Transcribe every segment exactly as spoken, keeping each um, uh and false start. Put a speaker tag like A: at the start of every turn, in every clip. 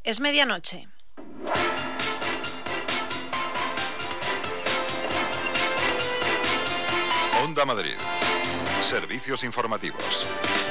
A: Es medianoche.
B: Onda Madrid. Servicios informativos.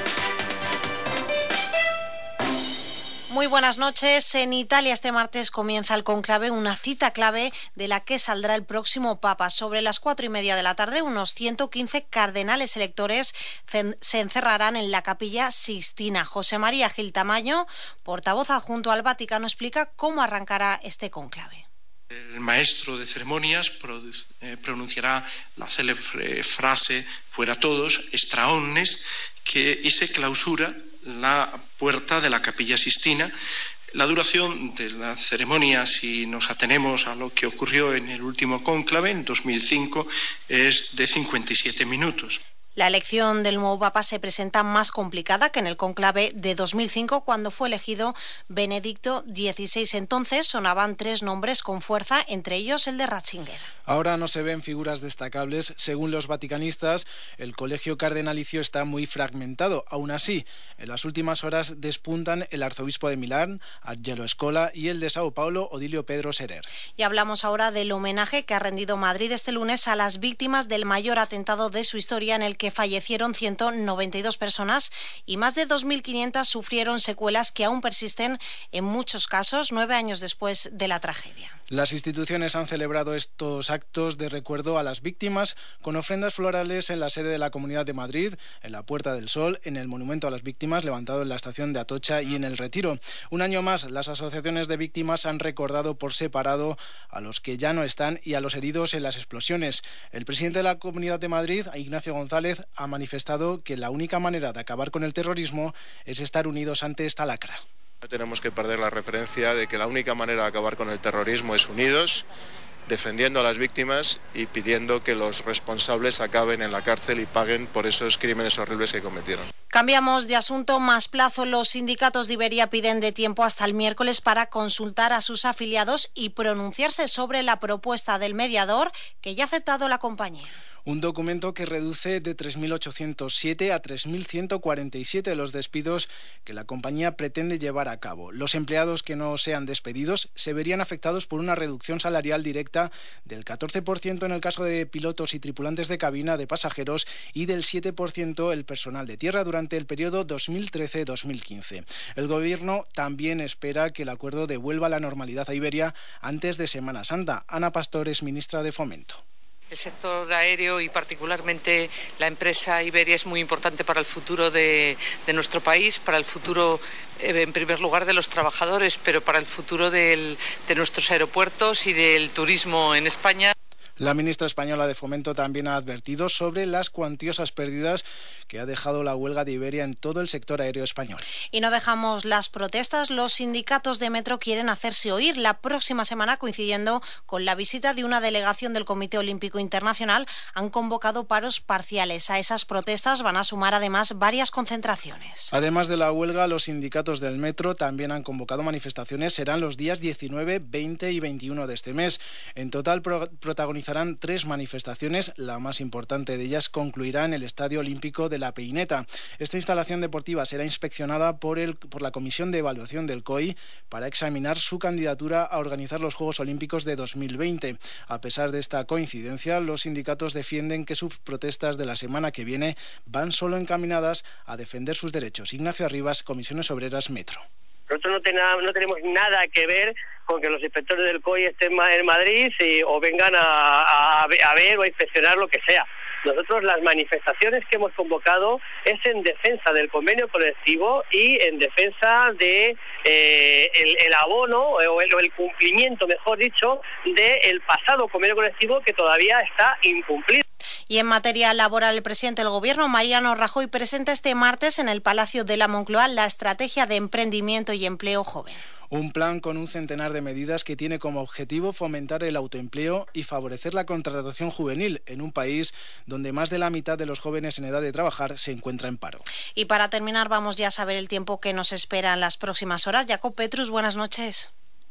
A: Muy buenas noches. En Italia este martes comienza el cónclave, una cita clave de la que saldrá el próximo Papa. Sobre las cuatro y media de la tarde, unos ciento quince cardenales electores se encerrarán en la Capilla Sixtina. José María Gil Tamayo, portavoz adjunto al Vaticano, explica cómo arrancará este cónclave.
C: El maestro de ceremonias pronunciará la célebre frase "fuera todos, extra omnes", que, y se clausura la puerta de la Capilla Sixtina. La duración de la ceremonia, si nos atenemos a lo que ocurrió en el último cónclave, en dos mil cinco, es de cincuenta y siete minutos.
A: La elección del nuevo Papa se presenta más complicada que en el cónclave de dos mil cinco, cuando fue elegido Benedicto dieciséis. Entonces sonaban tres nombres con fuerza, entre ellos el de Ratzinger.
D: Ahora no se ven figuras destacables. Según los vaticanistas, el colegio cardenalicio está muy fragmentado. Aún así, en las últimas horas despuntan el arzobispo de Milán, Angelo Scola, y el de Sao Paulo, Odilio Pedro Serer.
A: Y hablamos ahora del homenaje que ha rendido Madrid este lunes a las víctimas del mayor atentado de su historia, en el que fallecieron ciento noventa y dos personas y más de dos mil quinientas sufrieron secuelas que aún persisten en muchos casos, nueve años después de la tragedia.
D: Las instituciones han celebrado estos actos de recuerdo a las víctimas con ofrendas florales en la sede de la Comunidad de Madrid, en la Puerta del Sol, en el Monumento a las Víctimas levantado en la estación de Atocha y en el Retiro. Un año más, las asociaciones de víctimas han recordado por separado a los que ya no están y a los heridos en las explosiones. El presidente de la Comunidad de Madrid, Ignacio González, ha manifestado que la única manera de acabar con el terrorismo es estar unidos ante esta lacra.
E: No tenemos que perder la referencia de que la única manera de acabar con el terrorismo es unidos, defendiendo a las víctimas y pidiendo que los responsables acaben en la cárcel y paguen por esos crímenes horribles que cometieron.
A: Cambiamos de asunto. Más plazo. Los sindicatos de Iberia piden de tiempo hasta el miércoles para consultar a sus afiliados y pronunciarse sobre la propuesta del mediador que ya ha aceptado la compañía.
D: Un documento que reduce de tres mil ochocientos siete a tres mil ciento cuarenta y siete los despidos que la compañía pretende llevar a cabo. Los empleados que no sean despedidos se verían afectados por una reducción salarial directa del catorce por ciento en el caso de pilotos y tripulantes de cabina de pasajeros y del siete por ciento el personal de tierra durante el periodo dos mil trece a dos mil quince. El Gobierno también espera que el acuerdo devuelva la normalidad a Iberia antes de Semana Santa. Ana Pastor es ministra de Fomento.
F: El sector aéreo y particularmente la empresa Iberia es muy importante para el futuro de, de nuestro país, para el futuro, eh, en primer lugar, de los trabajadores, pero para el futuro del, de nuestros aeropuertos y del turismo en España.
D: La ministra española de Fomento también ha advertido sobre las cuantiosas pérdidas que ha dejado la huelga de Iberia en todo el sector aéreo español.
A: Y no dejamos las protestas. Los sindicatos de metro quieren hacerse oír. La próxima semana, coincidiendo con la visita de una delegación del Comité Olímpico Internacional, han convocado paros parciales. A esas protestas van a sumar además varias concentraciones.
D: Además de la huelga, los sindicatos del metro también han convocado manifestaciones. Serán los días diecinueve, veinte y veintiuno de este mes. En total pro- protagonizarán tres manifestaciones. La más importante de ellas concluirá en el Estadio Olímpico de La Peineta. Esta instalación deportiva será inspeccionada por, el, por la Comisión de Evaluación del C O I para examinar su candidatura a organizar los Juegos Olímpicos de dos mil veinte. A pesar de esta coincidencia, los sindicatos defienden que sus protestas de la semana que viene van solo encaminadas a defender sus derechos. Ignacio Arribas, Comisiones Obreras, Metro.
G: Nosotros no, tenemos, no tenemos nada que ver con que los inspectores del C O I estén en Madrid y, o vengan a, a, a ver o a inspeccionar lo que sea. Nosotros las manifestaciones que hemos convocado es en defensa del convenio colectivo y en defensa de eh, el, el abono o el, o el cumplimiento, mejor dicho, del pasado convenio colectivo que todavía está incumplido.
A: Y en materia laboral, el presidente del Gobierno, Mariano Rajoy, presenta este martes en el Palacio de la Moncloa la estrategia de emprendimiento y empleo joven.
D: Un plan con un centenar de medidas que tiene como objetivo fomentar el autoempleo y favorecer la contratación juvenil en un país donde más de la mitad de los jóvenes en edad de trabajar se encuentra en paro.
A: Y para terminar, vamos ya a saber el tiempo que nos espera en las próximas horas. Jacob Petrus, buenas noches.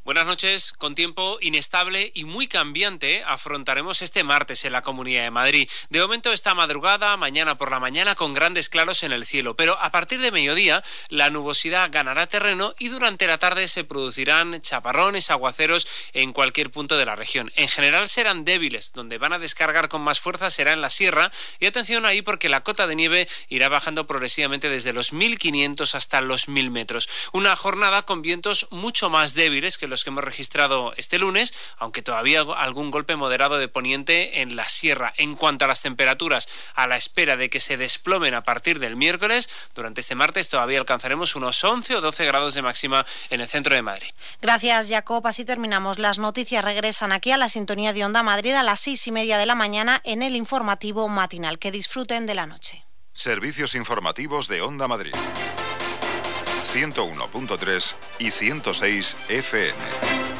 H: Buenas noches. Con tiempo inestable y muy cambiante afrontaremos este martes en la Comunidad de Madrid. De momento esta madrugada, mañana por la mañana, con grandes claros en el cielo, pero a partir de mediodía la nubosidad ganará terreno y durante la tarde se producirán chaparrones, aguaceros en cualquier punto de la región. En general serán débiles, donde van a descargar con más fuerza será en la sierra, y atención ahí porque la cota de nieve irá bajando progresivamente desde los mil quinientos hasta los mil metros. Una jornada con vientos mucho más débiles que los que hemos registrado este lunes, aunque todavía algún golpe moderado de poniente en la sierra. En cuanto a las temperaturas, a la espera de que se desplomen a partir del miércoles, durante este martes todavía alcanzaremos unos once o doce grados de máxima en el centro de Madrid.
A: Gracias, Jacob. Así terminamos. Las noticias regresan aquí a la sintonía de Onda Madrid a las seis y media de la mañana en el informativo matinal. Que disfruten de la noche.
B: Servicios informativos de Onda Madrid. ciento uno punto tres y ciento seis F M.